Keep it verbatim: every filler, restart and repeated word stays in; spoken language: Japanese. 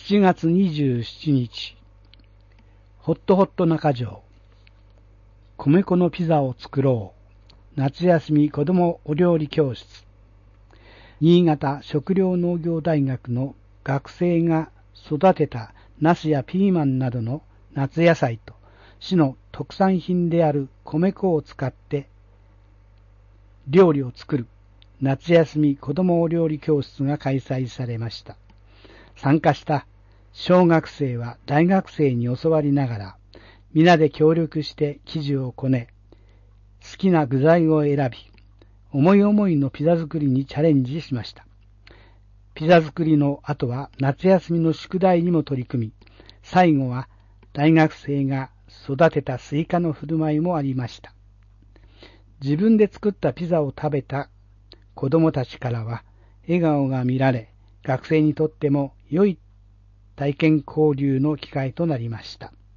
ちがつにじゅうしちにち、ホットホット中条、米粉のピザを作ろう、夏休み子どもお料理教室。新潟食糧農業大学の学生が育てたナスやピーマンなどの夏野菜と市の特産品である米粉を使って料理を作る夏休み子どもお料理教室が開催されました。参加した小学生は大学生に教わりながら皆で協力して生地をこね、好きな具材を選び、思い思いのピザ作りにチャレンジしました。ピザ作りの後は夏休みの宿題にも取り組み、最後は大学生が育てたスイカの振る舞いもありました。自分で作ったピザを食べた子供たちからは笑顔が見られ、学生にとっても良い体験交流の機会となりました。